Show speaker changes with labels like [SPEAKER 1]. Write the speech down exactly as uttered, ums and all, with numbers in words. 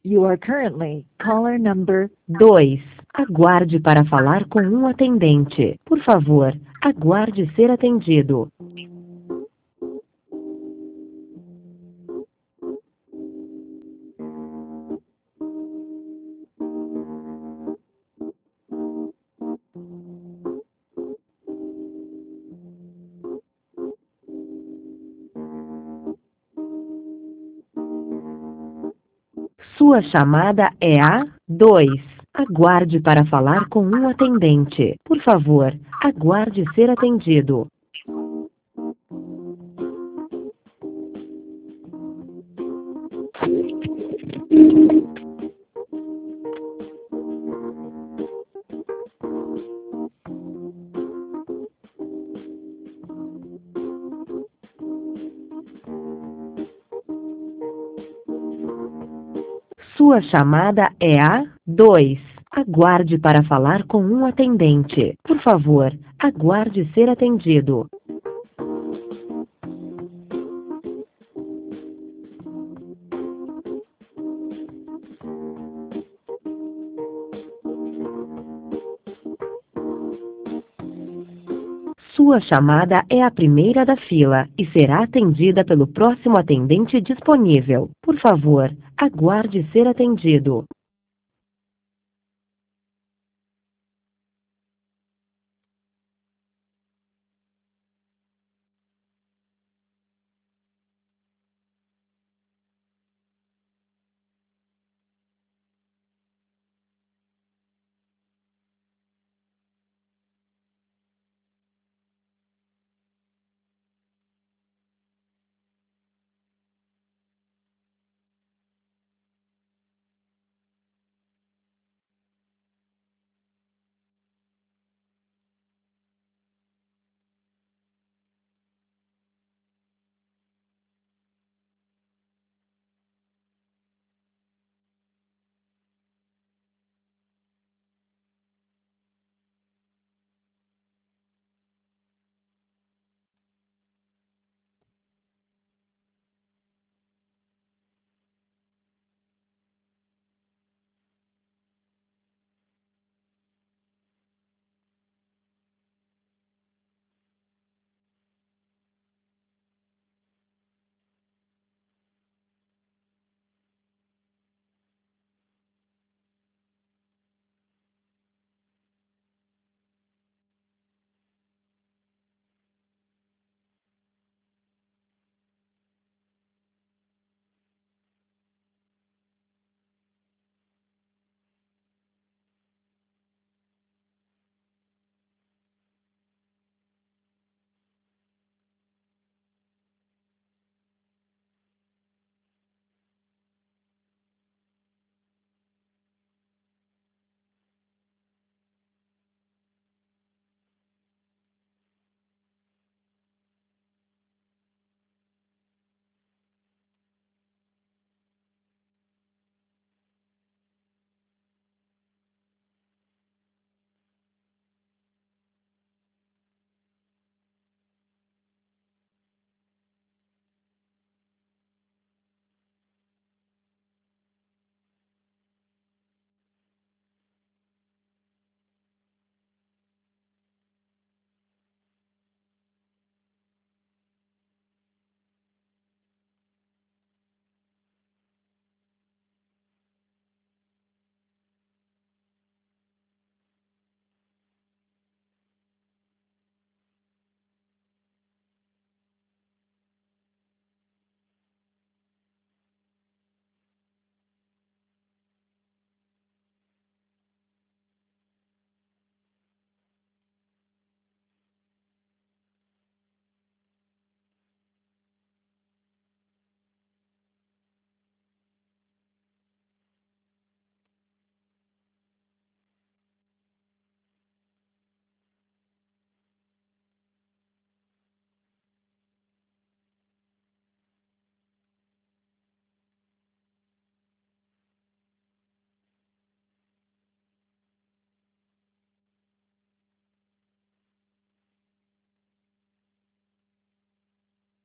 [SPEAKER 1] You are currently caller number
[SPEAKER 2] dois. Aguarde para falar com um atendente. Por favor, aguarde ser atendido. Sua chamada é a dois. Aguarde para falar com um atendente. Por favor, aguarde ser atendido. Sua chamada é a dois. Aguarde para falar com um atendente. Por favor, aguarde ser atendido. Sua chamada é a primeira da fila e será atendida pelo próximo atendente disponível. Por favor, aguarde ser atendido.